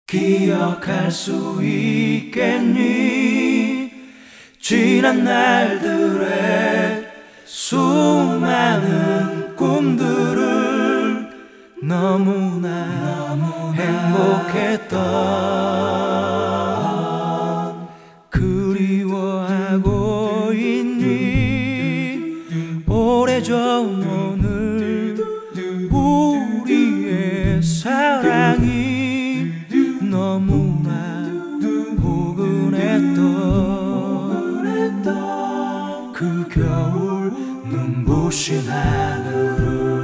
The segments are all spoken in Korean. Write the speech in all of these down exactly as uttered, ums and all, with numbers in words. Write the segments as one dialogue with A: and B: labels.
A: 기억할 수 있겠니? 지난 날들의 수많은 꿈들을 너무나, 너무나 행복했던 그리워하고 있니? 오래전 오늘 우리의 사랑이 너무나 포근했던 그 겨울 눈부신 하늘을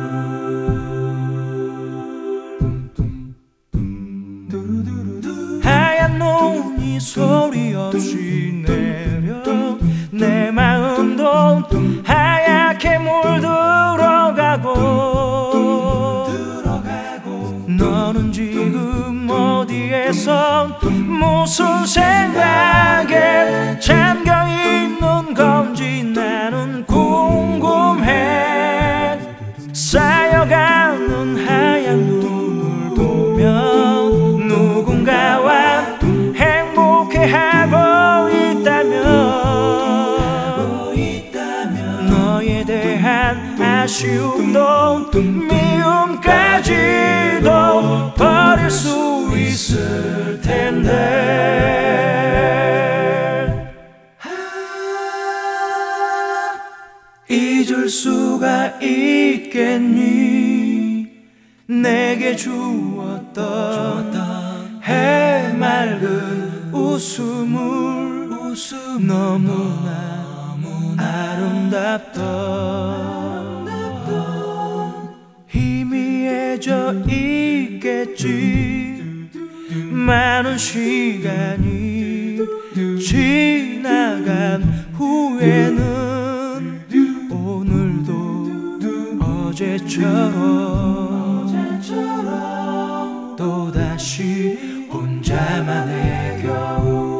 A: 하얀 눈이 소리 없이 내려 내 마음도 하얗게 물들어가고 너는 지금 어디에서 무슨 생각에 잠겨있는 건지 나는 궁금해. 쌓여가는 하얀 눈을 보면 누군가와 행복해하고 있다면 너에 대한 아쉬움도 미움까지도 버릴 수 있을 텐데 잊을 수가 있겠니? 내게 주었던 해맑은 웃음을 너무나 아름답던 희미해져 있겠지. 많은 시간이 지나간 후에는 오늘도 어제처럼 또다시 혼자만의 겨울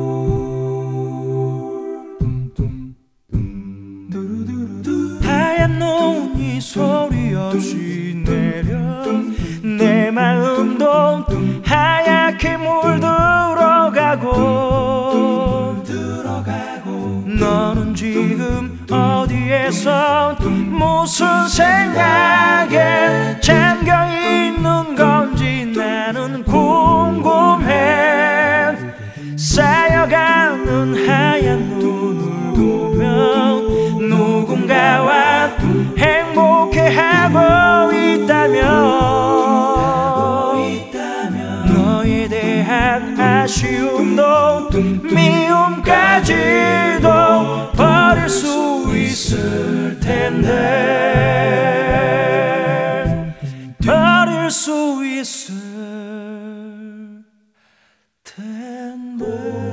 A: 하얀 눈이 소리 없이 내려 내 마음도 하얗게 물들어가고 너는 지금 어디에서 무슨 생각에 잠겨있는 건지 나는 궁금해. 쌓여가는 하얀 눈을 보면 누군가와 행복해하고 있다면 너에 대한 아쉬움도 미움까지도 버릴 수 있을 텐데 버릴 수 있을 텐데